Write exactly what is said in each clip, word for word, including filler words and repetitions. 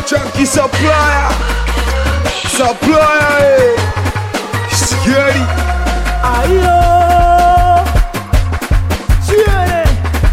Chunky supplier, supplier, eh. Scary. Ayo, Chiere.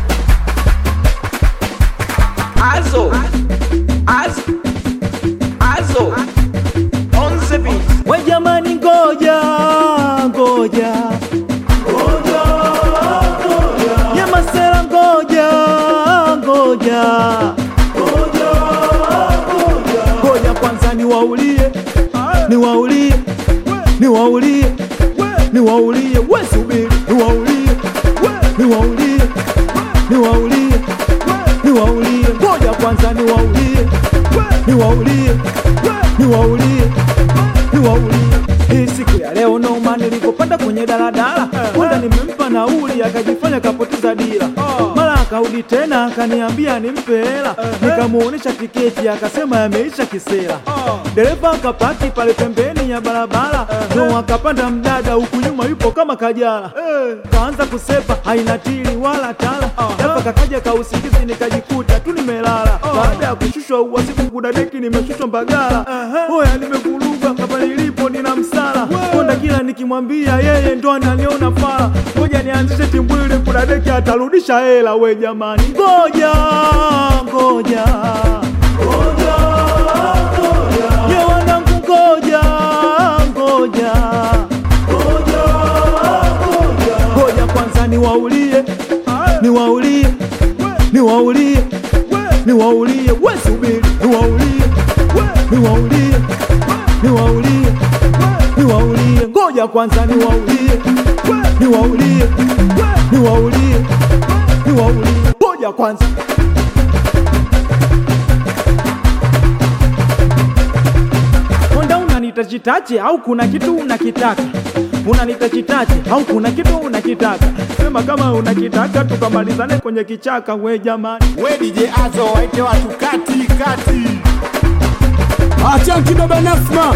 Azo, Az, Azo, on the beat. We jamani ngoja, ngoja, ngoja, ngoja. Ye masela ngoja, ngoja, ngoja, ngoja. Ngoja kwanza niwaulie, niwaulie, niwaulie, niwaulie. We subiri, niwaulie, niwaulie, niwaulie, niwaulie. Ngoja kwanza niwaulie, niwaulie, niwaulie, niwaulie. Hii siku ya leo noma, nilipopanda kwenye daladala Mwenda nimempa nauli, akajifanya kapoteza dira. Mara akarudi tena akaniambia nimpe hela, nikamuonesha tiketi akasema yameisha kisela. Dereva akapaki pale pembeni ya barabara, ndo akapanda mdada huku nyuma yupo kama kajala. Kaanza kusepa haina tili wala tala, hapa kakaja kausingizi nikajikuta tu nimelala. Baada ya kushushwa uwasiku kudadeki nimeshushwa Mbagala. Hoya nimekuruga hapa nilipo nina msala, konda kila nikimwambia yeye ndo ananiona fala. Ngoja nianzishe timbwile kudadeki atarudisha hela. We jamani ngoja, ngoja, ngoja, ngoja. Ye wanangu ngoja, ngoja, ngoja, ngoja. Ngoja kwanza niwaulie, niwaulie, niwaulie, niwaulie. We subiri, niwaulie, niwaulie, niwaulie, niwaulie. Ngoja kwanza niwaulie, niwaulie, niwaulie, niwaulie. Ngoja kwanza. Konda unanitachitache au kuna kitu unakitaka? Unanitachitache au kuna kitu unakitaka? Sema kama unakitaka tukamalizane kwenye kichaka. We jamani, We D J Azo waite watu kati kati. Chunky baba Nasma.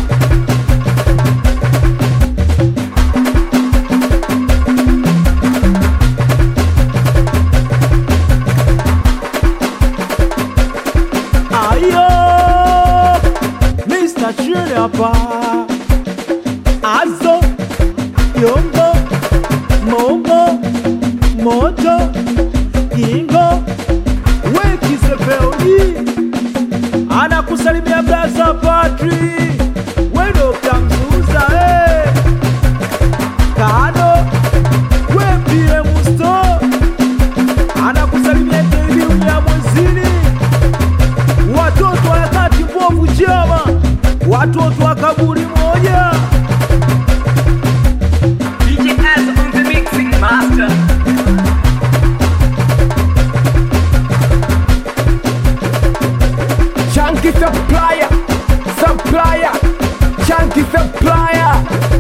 ayo Mister Chiere hapa. Azo, Yongo, Mongo, Moto, Ingo, Wekisefeoni. Anakusalimia Blaza Patri, we Dokta Mzuza, eh. Kano, we Pie Musto. Anakusalimia K B Unyamwezini. Watoto wa kati mbovu chama, watoto wa kaburi moja. D J Azo on the mixing master. Chunky supplier, supplier, Chunky supplier.